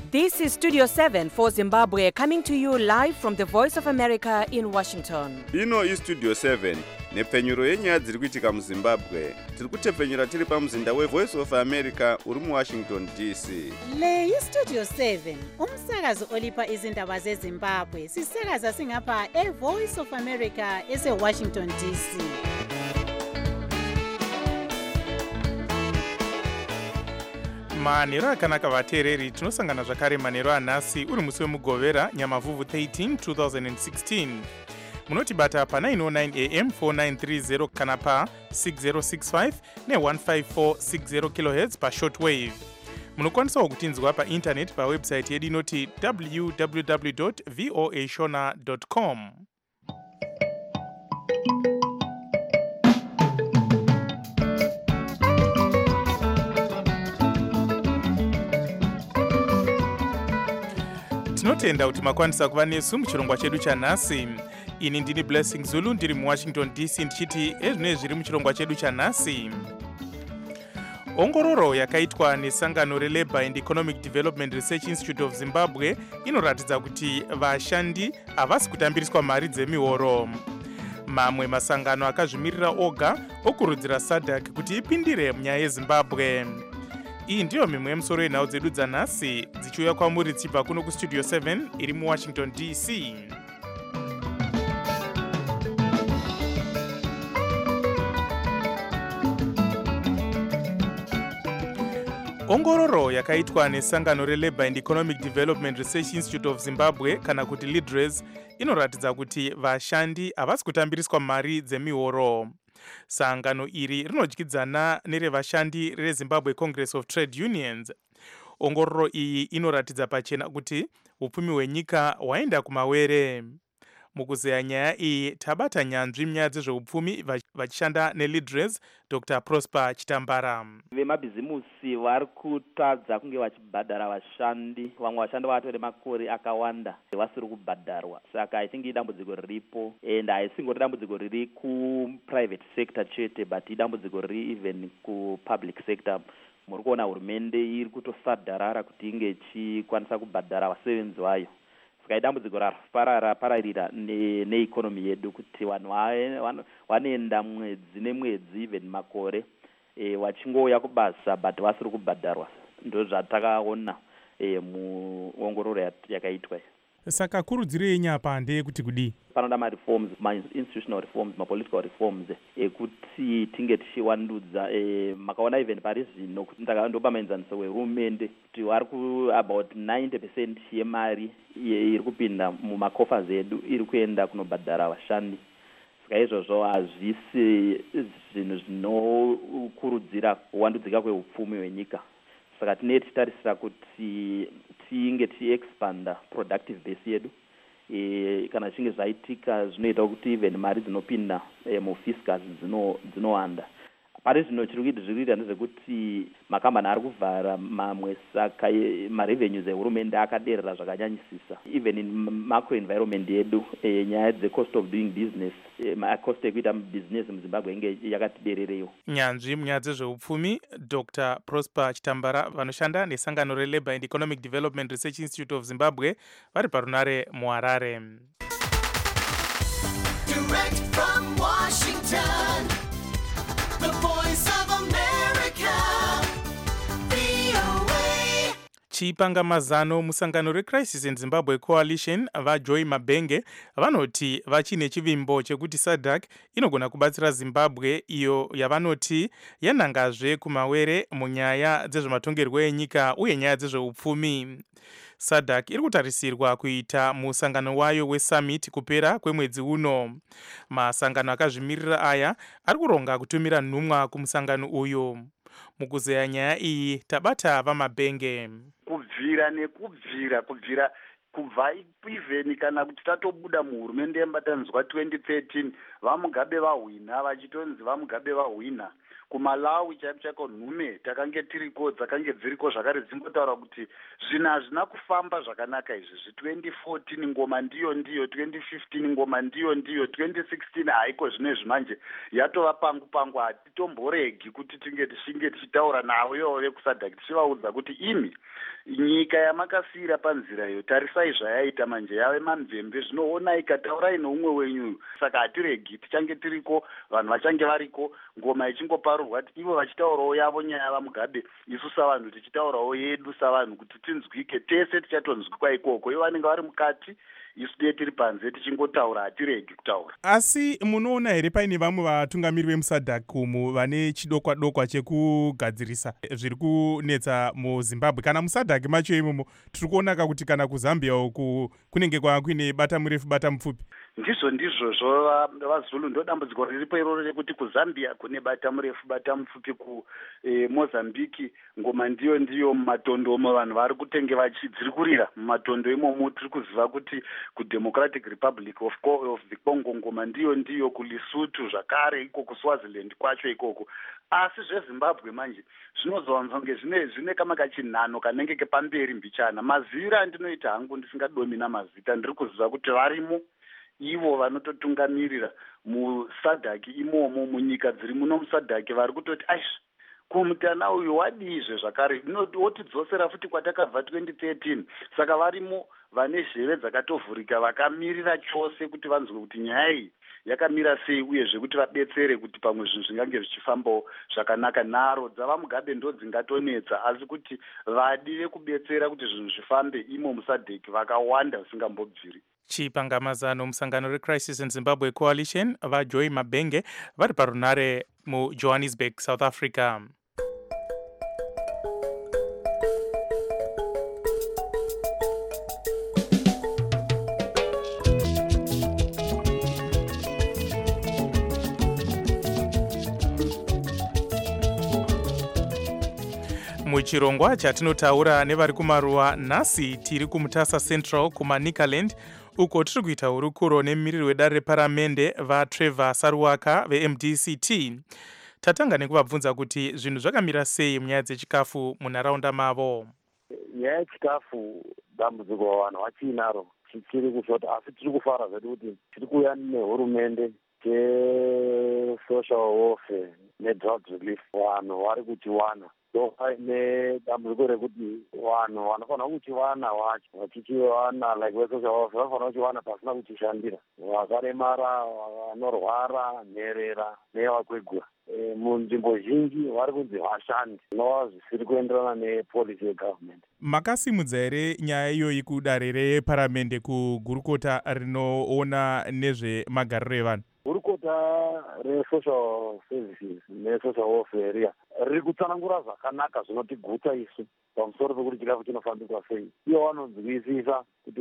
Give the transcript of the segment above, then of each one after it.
This is Studio 7 for Zimbabwe, coming to you live from the Voice of America in Washington. Ino iStudio 7 nepfenyuro yenyaya dziri kuitika muZimbabwe. Tiri kutepfenyura tiri pamuzinda weVoice of America uri muWashington DC. Le iStudio 7 umsakazo olipa izindaba zeZimbabwe. Sisakaza singapha eVoice of America eseWashington DC. manhero akanaka vateereri, tinosangana zvakare manhero anhasi uri musi wemugovera nyamavhuvhu 13 2016. munotibata pa 909 am 4930 kana pa 6065 ne15460 kHz pashortwave. munokwanisawo kutinzwa paintaneti pawebsite yedu inoti www.voashona.com. tinotenda kuti makwanisa kuva nesu muchirongwa chedu chanhasi. ini ndini Blessing Zulu, ndiri muWashington DC ndichiti ezvinoi zviri muchirongwa chedu chanhasi. ongororo yakaitwa nesangano reLabour and Economic Development Research Institute of Zimbabwe inoratidza kuti vashandi havasi kutambiriswa mari dzemihoro. mamwe masangano akazvimirira oga okurudzira SADC kuti ipindire munyaya yeZimbabwe. iyi ndiyo mimwe yemusoro yenhau dzedu dzanhasi dzichiuya kwamuri dzichibva kuno kuStudio 7 iri muWashington DC. ongororo yakaitwa nesangano reLabour and Economic Development Research Institute of Zimbabwe kana kuti LIDRES inoratidza kuti vashandi havasi kutambiriswa mari dzemihoro. sangano iri rinodyidzana nerevashandi reZimbabwe Congress of Trade Unions. ongororo iyi inoratidza pachena kuti upfumi hwenyika hwaenda kumawere. mukuzeya nyaya iyi tabata nyanzvi munyaya dzezveupfumi vachishanda neLIDRES, Dr. Prosper Chitambara. vemabhizimusi vari kutadza kunge vachibhadhara vashandi. vamwe vashandi vatore makore akawanda vasiri kubhadharwa, saka I think idambudziko riripo, and haisingori dambudziko riri kuprivate sector chete, but idambudziko riri even kupublic sector. muri kuona hurumende iri kutosadharara kuti inge ichikwanisa kubhadhara vasevenzi vayo. saka idambudziko rapararira neikonomi yedu kuti vanhu vanoenda mwedzi nemwedzi even makore vachingouya kubasa but vasiri kubhadharwa. ndo zvatakaona muongororo yakaitwa. saka kurudziro yenyu apa ndeyekuti kudii? panoda mareforms, ma-institutional reforms, ma-political reforms ekuti tinge tichiwandudza. makaona even pari zvino ndopa maenzaniso wehurumende kuti vari about 90% yemari iri kupinda mumakofas edu iri kuenda kunobhadhara vashandi. saka izvozvo hazvisi zvinhu zvinokurudzira kuwandudzika kweupfumi hwenyika. saka tinee tichitarisira kuti tinge tichiexpanda productive base yedu. kana zvinge zvaitika zvinoita kuti even mari dzinopinda mufiscus dzinowanda. pari zvino chiri kuita ndezvekuti makambani ari kuvhara mamwe, saka marevenues ehurumende akaderera zvakanyanyisisa. even in macro environment yedu nyaya dzecost of doing business, cost ekuita business muZimbabwe inge yakati derereyo. nyanzvi munyaya dzezveupfumi Dr. Prosper Chitambara vanoshanda nesangano reLabour and Economic Development Research Institute of Zimbabwe vari parunare muHarare. Direct from Washington, the Voice of America, VOA. chipanga mazano musangano reCrisis in Zimbabwe Coalition vaJoy Mabenge vanoti vachine chivimbo chekuti SADC inogona kubatsira Zimbabwe iyo yavanoti yanangazve kumawere munyaya dzezvematongerwo enyika uye nyaya dzezveupfumi. SADC iri kutarisirwa kuita musangano wayo wesummit kupera kwemwedzi uno. masangano akazvimirira aya ari kuronga kutumira nhumwa kumusangano uyu. mukuzeya nyaya iyi tabata vaMabenge. kubvira kubva even kana kuti tatobuda muhurumende yemubatanidzwa 2013 vamugabe vahwina vachitonzi vamugabe vahwina kumalawi chaiko chaiko nhume takange tiriko dzakange dziriko zvakare dzimbotaura kuti zvinhu hazvina kufamba zvakanaka izvizvi. 2014 ngoma ndiyo 2015 ngoma ndiyo 2016 haiko zvinezvi manje yatova pangu hatitomboregi kuti tinge tichitaura navo ivo vekusadhaki tichivaudza kuti imi nyika yamakasiyira panzira iyo tarisai zvayaita manje yave mamvemve zvinoona ikataurai noumwe wenyu. Saka hatiregi, tichange tiriko, vanhu vachange variko, ngoma ichingoparurwa kuti ivo vachitaurawo yavo nyaya yava Mugabe, isu savanhu tichitaurawo yedu savanhu kuti tinzwike, tese tichatonzwikwa ikoko. Ivo vanenge vari mukati, isu diye tiri panze tichingotaura, hatiregi kutaura. Asi munoona here paine vamwe vatungamiri vemusadhak umu vane chidokwa chekugadzirisa zviri kunetsa muZimbabwe? Kana musadhak macho imomo tiri kuona kuti kana kuZambia uku kunenge kwava kuine bata murefu bata mupfupi. Ndizvozvo vaZulu ndo dambudziko riripo iroro rekuti kuZambia kune bata murefu bata mupfupi, kuMozambiki ngoma ndiyo mumatondo vanhu vari kutenge dziri kurira mumatondo imomo. Tiri kuziva kuti kuDemocratic Republic of the Congo ngoma ndiyo kuLesotho zvakare iko kuSwaziland kwacho ikoko. Asi zveZimbabwe manje zvinozowanzonge zvine kama kachinhano kanenge kepamberi mbichana. Maziviro andinoita hangu ndisingadomi namazita, ndiri kuziva kuti varimo ivo vanototungamirira musadhaki imomo munyika dziri muno musadhaki vari kutoti kumutana uyu wadizve zvakare wotidzosera futi kwatakabva 2013. Saka varimo vane zheve dzakatovhurika vakamirira chose kuti vanzwe kuti nyaya iyi yakamira sei uyezve kuti vabetsere kuti pamwe zvinhu zvingange zvichifambawo zvakanaka. Nharo dzava Mugabe ndo dzingatonetsa, asi kuti vadi vekubetsera kuti zvinhu zvifambe imo musadheki vakawanda zvisingambobviri. Chipangamazano musangano reCrisis in Zimbabwe Coalition vaJoy Mabenge vari parunare muJohannesburg, South Africa. Muchirongwa chatinotaura nevari kumaruwa nhasi tiri kumutasa Central kumaNikaland uko tiri kuita hurukuro nemumiriri wedare reparamende vaTrevor Saruwaka veMDCT. Tatanga nekuvabvunza kuti zvinhu zvakamira sei munyaya dzechikafu munharaunda mavo. Nyaya yechikafu dambudziko vanhu vachinaro chiri kushota, asi tiri kufara zvedu kuti tiri kuuya nehurumende social welfare nedrugs relief. Vanhu vari kuchiwana paine dambudziko rekuti vanhu vanofanira kuchiwana wacho vachichiwana like vesocial welfare vanofanira kuchiwana pasina kuchishandira. Vakaremara, vanorwara, nherera nevakwegura munzvimbo zhinji vari kunzi vashandi, zvinova zvisiri kuenderana nepolicy yegovernment. Makasimudza here nyaya iyoyi kudare reparamende kugurukota rinoona nezvemagariro evanhu? Gurukota resocial services nesocial welfare riya riri kutsanangura zvakanaka zvinotigutsa isu pamusoro pekuti chikafu chinofambiswa sei. Ivo vanonzwisisa kuti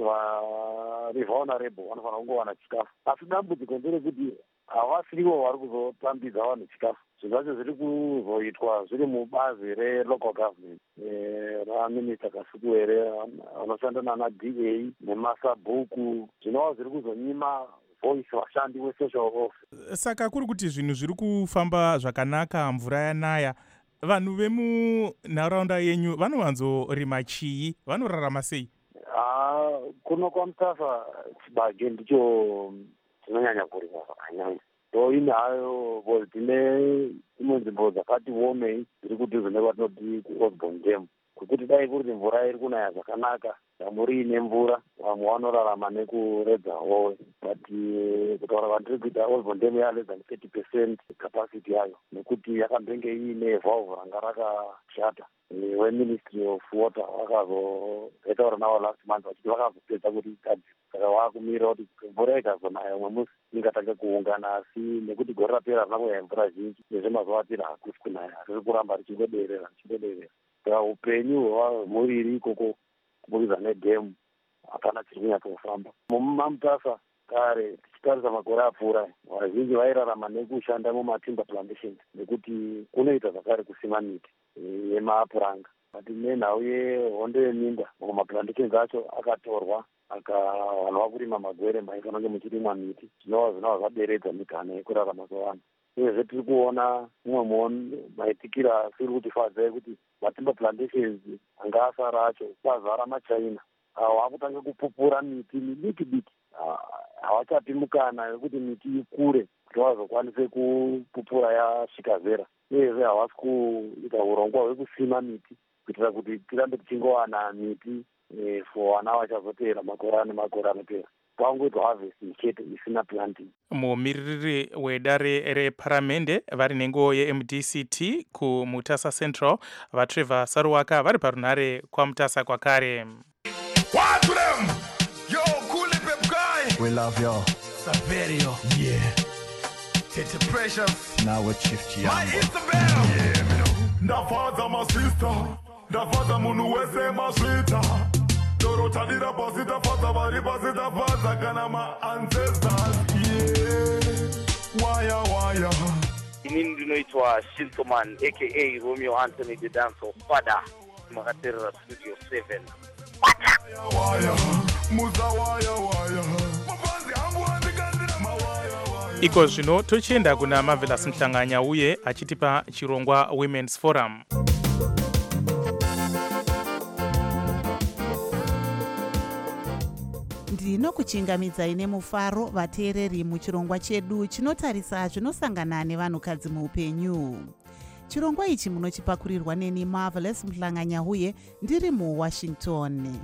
vulnerable vanofanira kungowana chikafu, asi dambudziko nderekuti havasirivo vari kuzotambidza vanhu chikafu. Zvinhu zvacho zviri kuzoitwa zviri mubazi relocal government raminista Kasukuwere vanoshanda nanaDA nemasabhuku, zvinova zviri kuzonyima voice vashandi wesocial welfare. Saka kuri kuti zvinhu zviri kufamba zvakanaka, mvura yanaya, vanhu vemunharaunda yenyu vanovanzorima chii, vanorarama sei? Kuno kwaMutasa chibage ndicho chinonyanya kurima zvakanyanya. Ine hayo tine imwe nzvimbo dzakati womei dziri kudhuze nekwatinoti kuOsborn Dam, kwekuti dai kuti mvura iri kunaya zvakanaka, damu riine mvura, vamwe vanorarama nekuredza howe. But kutaura kwandiri kuita Osborn Dam yaless than 30% capacity yayo, nekuti yakambenge iine valve ranga rakashata. weMinistry of Water vakazotaura navo last month vachiti vakazopedza kuti igadzirwe. Saka vakumira kuti mvura ikazonaya umwe musi ingatanga kuungana, asi nekuti gore rapera harina kuya mvura zhinji nezvemazuva atiri hakusi kunaya, riri kuramba richingoderera. Saka upenyu hwemhuri iri ikoko kubudikidza nedhemu hapana chiri kunyatsofamba. MuMamutasa kare tichitarisa makore apfuura, vazhinji vairarama nekushanda mumatimber plantations nekuti kunoita zvakare kusima miti yemaapuranga. But nenhau yehondo yeminda mumaplantations acho akatorwa vanhu vakurima magwere maifanonge muchirimwa miti, zvinova zvaderedza migana yekurarama kwevanhu. uyezve tiri kuona mumwe maitikira tiri kutifadza ekuti matimber plantations anga asara acho kwazara machina vakutanga kupupura miti midiki diki havachapi mukana wekuti miti ikure kuti vazokwanise kupupura yasvika zera uyezve havasi kuita urongwa hwekusima miti kuitira kuti tirambe tichingowana miti for vana vachazoteera makore nemakore anopera pangoitwa harvesting chete isina planting. Mumiriri wedare reparamende vari nenguo yeMDCT kumutasa Central vaTrevor Saruwaka vari parunhare kwamutasa kwakare. What to them? Yo, cool pep guy. We love you. Saverio. Yeah. It's a precious. Now with Chief My Chiambo. Isabel. Yeah, me know. Da father my sister. Da father munu wese my sweeter. Doro tadira posita father bari posita father kana my ancestors. Yeah. Waya. Inini ndinoitwa Shintoman aka Romeo Anthony the Dancer Father. Makaterera Studio 7. Waya. Muza waya. Mapanzi angu andikandira mawaya. Iko zvino tochienda kuna Marvelous Mhlanganya uye achitipa chirongwa Women's Forum. ndinokuchingamidzai nemufaro vateereri muchirongwa chedu chinotarisa zvinosangana nevanhukadzi muupenyu. Chirongwa ichi munochipakurirwa neni Marvelous Mhlanganya uye ndiri muWashington.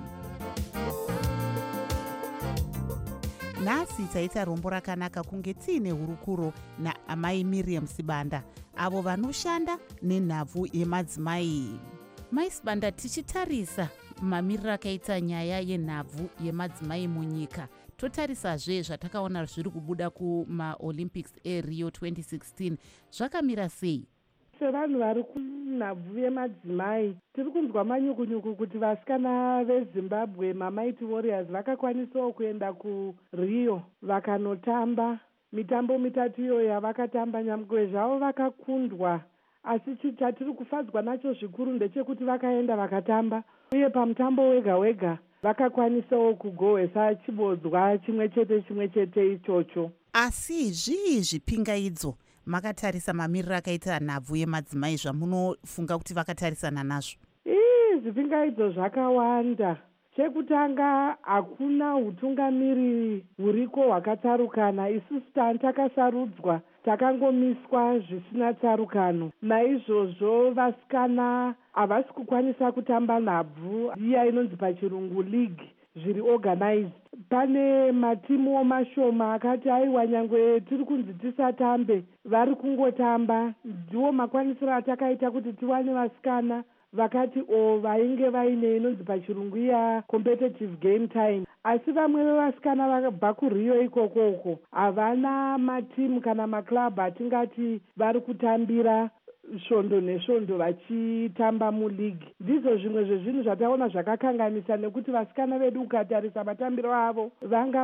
Nhasi taita rombo rakanaka kunge tiine hurukuro naamai Miriam Sibanda avo vanoshanda nenhabvu yemadzimai. Mai Sibanda, tichitarisa mamiriro akaita nyaya yenhabvu yemadzimai munyika, totarisazve zvatakaona zviri kubuda kumaolympics eRio 2016, zvakamira sei? Sevanhu vari kunhabvu yemadzimai tiri kunzwa manyukunyuku kuti vasikana veZimbabwe maMighty Warriors vakakwanisawo kuenda kuRio vakanotamba mitambo mitatu iyo yavakatamba. Nyamwe zvavo vakakundwa, asi chatiri kufadzwa nacho zvikuru ndechekuti vakaenda vakatamba, uye pamutambo wega vakakwanisawo kugohwesa chibodzwa chimwe chete ichocho. Asi zvii zvipingaidzo makatarisa mamiriro akaita nhabvu yemadzimai zvamunofunga kuti vakatarisana nazvo? Zvipingaidzo zvakawanda. Chekutanga, hakuna utungamiri huriko hwakatsarukana. Isusu takasarudzwa takangomiswa zvisina tsarukano. Naizvozvo vasikana havasi kukwanisa kutamba nhabvu iya inonzi pachirungu league zviri organized. Pane matimu mashoma akati aiwa nyangwe tiri kunzi tisatambe vari kungotamba. Ndiwo makwanisiro atakaita kuti tiwane vasikana vakati vainge vaine inonzi pachirungu iya competitive game time. Asi vamwe vevasikana vakabva kuRio ikoko havana matimu kana maklabhu atingati vari kutambira svondo nesvondo vachitamba muligi. Ndizvo zvimwe zvezvinhu zvataona zvakakanganisa, nekuti vasikana vedu ukatarisa matambiro avo vanga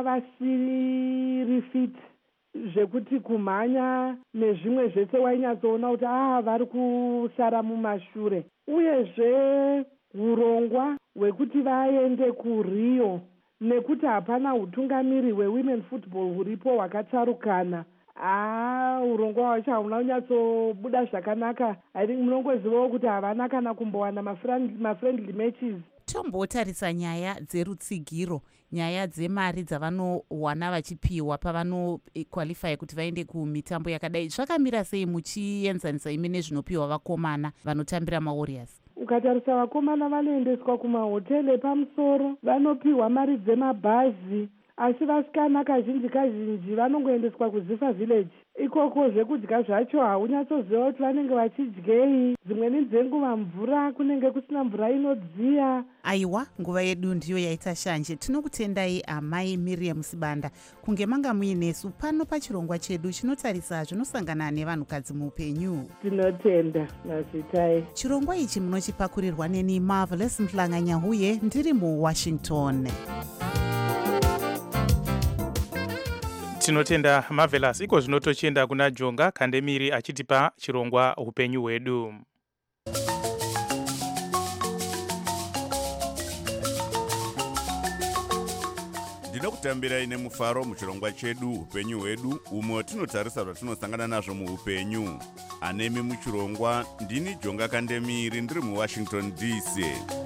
vasiri fit zvekuti kumhanya nezvimwe zvese wainyatsoona kuti vari kusara mumashure. Uyezve urongwa hwekuti vaende kuRio, nekuti hapana utungamiri hwewomen football huripo hwakatsarukana. Urongwa hwacho hauna kunyatsobuda zvakanaka. I think munongozivawo kuti havana kana kumbowana mafriendly matches. Tombotarisa nyaya dzerutsigiro, nyaya dzemari dzavanowana vachipiwa pavanoqualify kuti vaende kumitambo yakadai. Zvakamira sei muchienzanisa imi nezvinopiwa vakomana vanotambira maWarriors? Ukatarisa vakomana vanoendeswa kumahoteli epamusoro, vanopiwa mari dzemabhazi, asi vasikana kazhinji vanongoendeswa kuZifa village. Ikoko zvekudya zvacho haunyatsoziva kuti vanenge vachidyei. Dzimweni dzenguva mvura kunenge kusina mvura inodziya. Aiwa, nguva yedu ndiyo yaita shanje. Tinokutendai amai Miriam Sibanda kunge manga muinesu pano pachirongwa chedu chinotarisa zvinosangana nevanhukadzi muupenyu. Tinotenda nazitai. Chirongwa ichi munochipakurirwa neni Marvelous Mhlanganya uye ndiri muWashington. Tinotenda Marvelous. Iko zvino tochienda kuna Jonga Kandemiri achitipa chirongwa upenyu hwedu. ndinokutambirai nemufaro muchirongwa chedu upenyu hwedu umwe tinotarisa zvatinosangana nazvo muupenyu. Anemi muchirongwa ndini Jonga Kandemiri ndiri muWashington DC.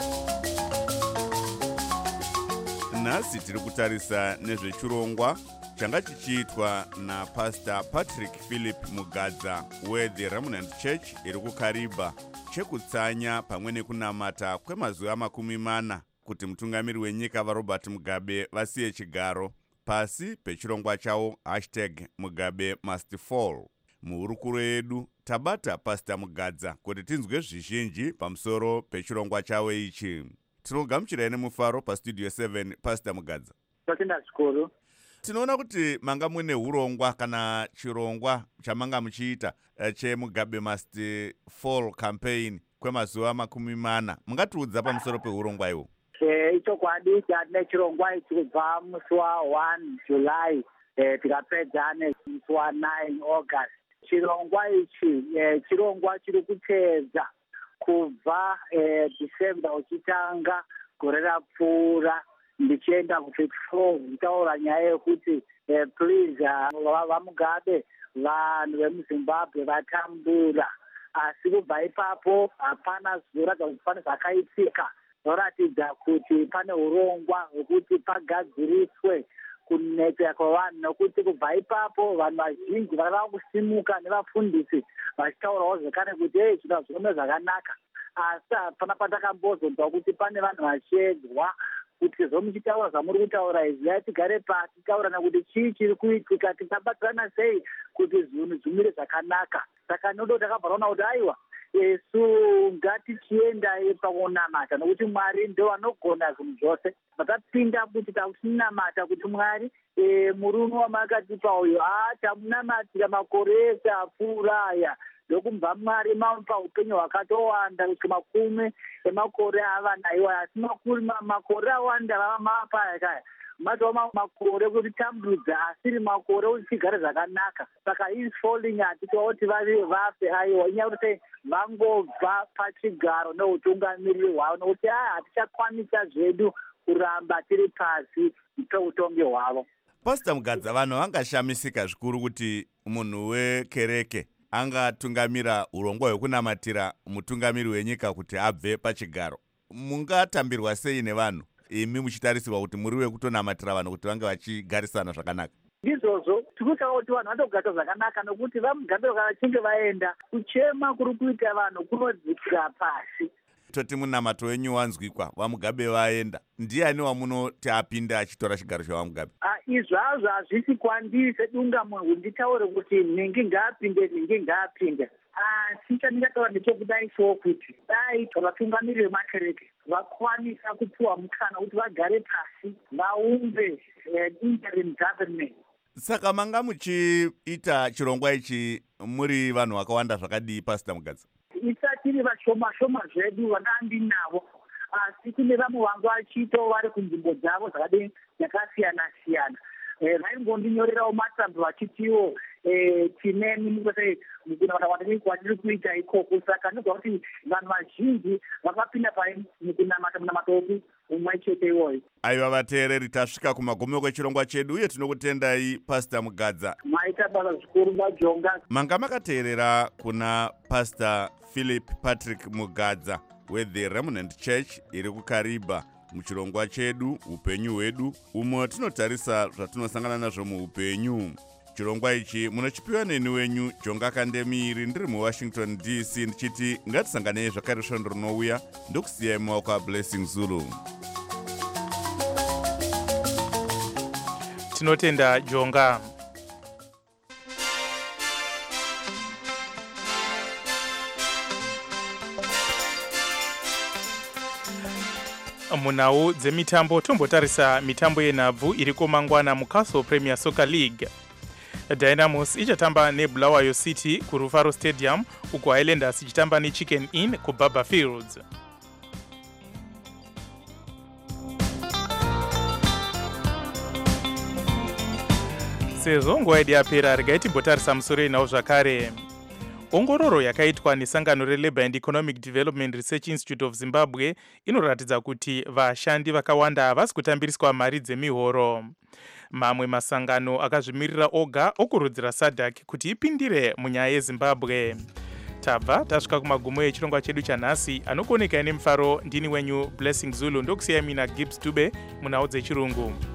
Nhasi tiri kutarisa nezvechirongwa changa chichiitwa naPastor Patrick Philip Mugadza weThe Remnant Church iri kuKariba, chekutsanya pamwe nekunamata kwemazuva 40 kuti mutungamiri wenyika vaRobert Mugabe vasiye chigaro pasi pechirongwa chavo #Mugabe must fall. Muhurukuro yedu tabata Pastor Mugadza kuti tinzwe zvizhinji pamusoro pechirongwa chavo ichi. Tinogamuchirai nemufaro pastudio 7 Pastor Mugadza. Totenda zvikuru. Tinoona kuti manga mune hurongwa kana chirongwa chamanga muchiita cheMugabe must fall campaign kwemazuva 40. Mungatiudza pamusoro pehurongwa iwo? Ichokwadi tine chirongwa ichi kubva musi wa1 July tikapedza nemusi wa9 August. Chirongwa ichi chirongwa chiri kuteedza kubva December uchitanga gore rapfuura ndichienda ku24 nditaura nyaya yekuti please vaMugabe vanhu vemuZimbabwe vatambura. Asi kubva ipapo hapana zvoratidza kuti pane zvakaitika zvoratidza kuti pane urongwa hwekuti pagadziriswe kunetseka kwavanhu, nokuti kubva ipapo vanhu vazhinji vakava kusimuka nevafundisi vachitaurawo zvekare kuti zviro zvinome zvakanaka. Asi hapana patakambozonzwa kuti pane vanhu vachiedzwa kuti zvomuchitaura zvamuri kutaura izvi tigare pasi titaurana kuti chii chiri kuitika, tingabatsirana sei kuti zvinhu zvimire zvakanaka. Saka nodo takabvaraona kuti aiwa Yesu ngatichiendai pakunamata nokuti Mwari ndo anogona zvinhu zvose. Patapinda kuti takunamata kuti Mwari murume wamakatipa uyu tamunamatira makore ese apfuura aya ndokumva Mwari mamupa upenyu hwakatowanda kusvika 10 emakore ava naiwa. Asi makore awanda vava mapa kaya matova makore kuti tambudza asiri makore kuti tigare zvakanaka. Saka is falling hatitawo kuti vafe aiwa inyaya kuti vangobva pachigaro neutungamiriri hwavo nokuti hatichakwanisa zvedu kuramba tiri pasi peutongi hwavo. Pastor Mugadza, vanhu vangashamisika zvikuru kuti munhu wekereke angatungamira urongwa hwekunamatira mutungamiri wenyika kuti abve pachigaro. Mungatambirwa sei nevanhu imi muchitarisirwa kuti muri wekutonamatira vanhu kuti vange vachigarisana zvakanaka? Izvozvo tirikutaura kuti vanhu vatogara zvakanaka nokuti vaMugabe vachinge vaenda kuchema kuri kuita vanhu kunodzikira pasi. Toti munamato wenyu wanzwikwa vaMugabe vaenda, ndiani wamunoti apinda achitora chigaro chevaMugabe? Izvazvo hazvisi kwandiri sedunga munhu nditaure kuti nhingi ngaapinde. Asi chandingataura ndechokudai so kuti dai vatungamiriri vemakereke vakwanisa kupiwa mukana kuti vagare pasi vaumbe interim government. Saka manga muchiita chirongwa ichi muri vanhu vakawanda zvakadii Pastor Mugadza? Isatiri vashoma zvedu vandandinavo, asi kune vamwe vangu vachito vari kunzvimbo dzavo dzakasiyana siyana. Vaingondinyorerawo matsambo vachitiwo tinemi kwatiri kuita ikoko. Saka ndinogwa kuti vanhu vazhinji vakapinda mukunamata upi umwe chete iwoyo. Aiva vateereri, tasvika kumagomero kwechirongwa chedu uye tinokutendai Pastor Mugadza. Maita basa zvikuru vaJonga. Manga makateerera kuna Pastor Philip Patrick Mugadza weThe Remnant Church iri kuKariba muchirongwa chedu upenyu hwedu umwe tinotarisa zvatinosangana nazvo muupenyu. Chirongwa ichi munochipiwa neni wenyu Jonga Kandemiri ndiri muWashington DC ndichiti ngatisanganei zvakare svondo rinouya ndokusiyai mumaoko aBlessing Zulu. Tinotenda Jonga. Munhau dzemitambo tombotarisa mitambo yenhabvu iriko mangwana muCastle Premier Soccer League. Dynamos ichatamba neBulawayo City kuRufaro Stadium uko Highlanders ichitamba neChicken Inn kuBaba Fields. Sezvo nguva yedu yapera regai timbotarisa musoro inawo zvakare. Ongororo yakaitwa nesangano reLabour and Economic Development Research Institute of Zimbabwe inoratidza kuti vashandi vakawanda havasi kutambiriswa mari dzemihoro. Mamwe masangano akazvimirira oga okurudzira SADC kuti ipindire munyaya yeZimbabwe. Tabva tasvika kumagumo echirongwa chedu chanhasi. Anokuoneka nemufaro ndini wenyu Blessing Zulu, ndokusiyai mina Gibbs Dube munhau dzechirungu.